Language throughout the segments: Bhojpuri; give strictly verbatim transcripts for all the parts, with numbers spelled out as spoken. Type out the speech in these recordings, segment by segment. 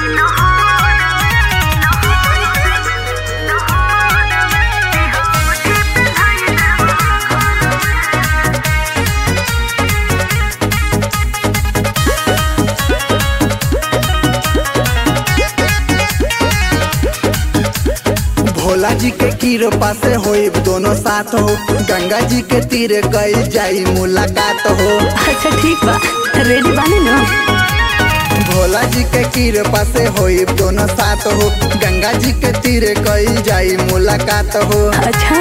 भोला जी के कृपा से होई दोनों साथ हो, गंगा जी के तीर कई जाई मुलाकात हो। अच्छा ठीक बा, रेडी बानी ना। भोला जी के कृपा से होई दोनों साथ हो, गंगा जी के तीर कई जाई मुलाकात हो। अच्छा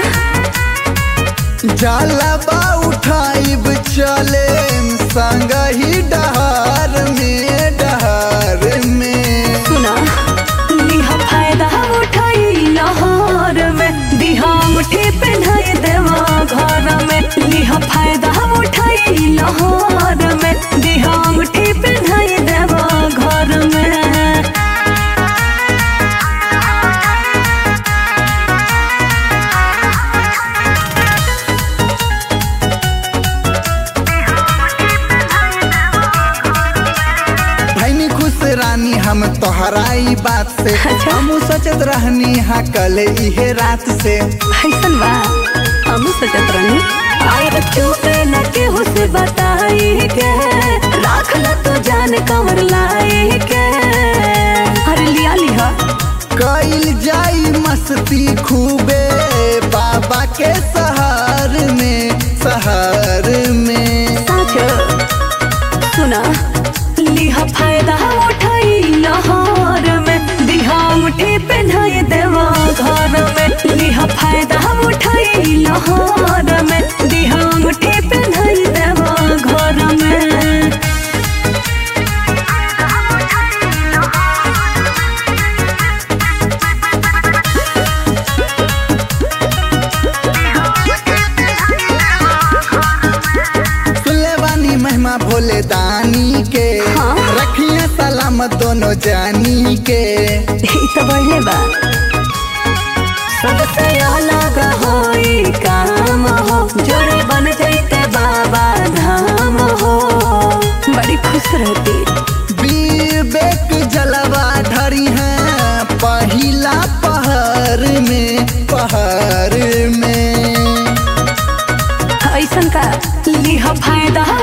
जलवा उठाइब चले संग ही डहार में डहार में। सुना लिहा फायदा उठाई लहर में, दिहा मुठी पहनाई देवा घर में। लिहा फायदा उठाई लहर में, दिहा मुठी पहनाई देवा घर में। रानी हम तोहराई बात से, अच्छा? हम सोचत रहनी हा कल इहे रात से। ऐसन बा हम सोचत रहनी आए चुपे न केहू से बताई के, राख ल तो जान कमर लाई के। अरे लिया लिहा कइल जाई मस्ती खूबे बाबा के सहार में सहार में। साचो सुना लिहा फायदा उठाई लहर में, दिहा मुठी पहनाई देवा घर में। लिहा फायदा उठाई लहर में, दिहा मुठी पहनाई देवा घर में। सुलेवानी महिमा भोले दानी के, हाँ? रखिए सलामत दोनों जानी के। ई तो बढ़ले बा सबसे अलग होई काम हो, जोड़े बन जाते बाबा धाम हो। बड़ी खुश रहती विवेक जलवा ढरी है पहिला पहर में पहर में। ऐसन का लिहा फायदा